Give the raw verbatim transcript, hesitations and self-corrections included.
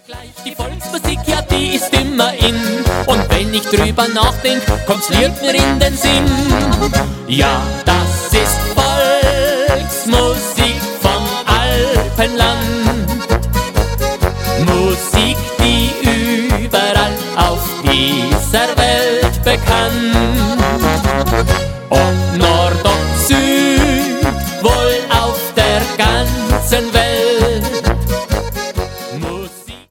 Die Volksmusik, ja, die ist immer in. Und wenn ich drüber nachdenk, kommt's Lied mir in den Sinn. Ja, das ist Volksmusik vom Alpenland. Musik, die überall auf dieser Welt bekannt.